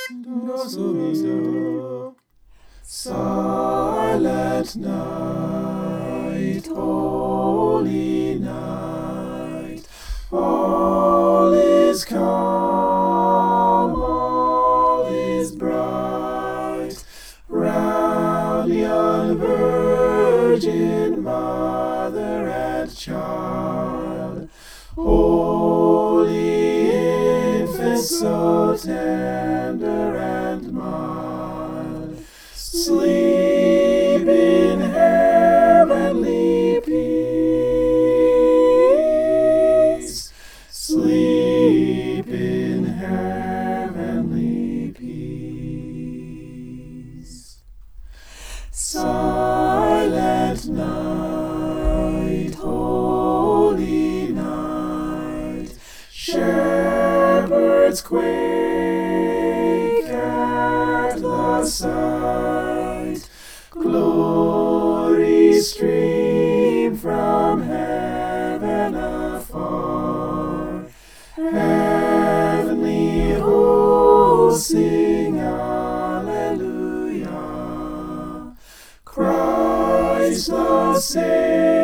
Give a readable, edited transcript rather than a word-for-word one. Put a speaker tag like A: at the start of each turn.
A: Do, so, mi, do. Silent night, holy night, all is calm, all is bright, round young Virgin Mother and Child, holy infant, so tender and mild, sleep in heavenly peace, sleep in heavenly peace. Silent night, holy night, shepherds quake at the sight, glory stream from heaven afar, heavenly hosts sing Alleluia, Christ the Savior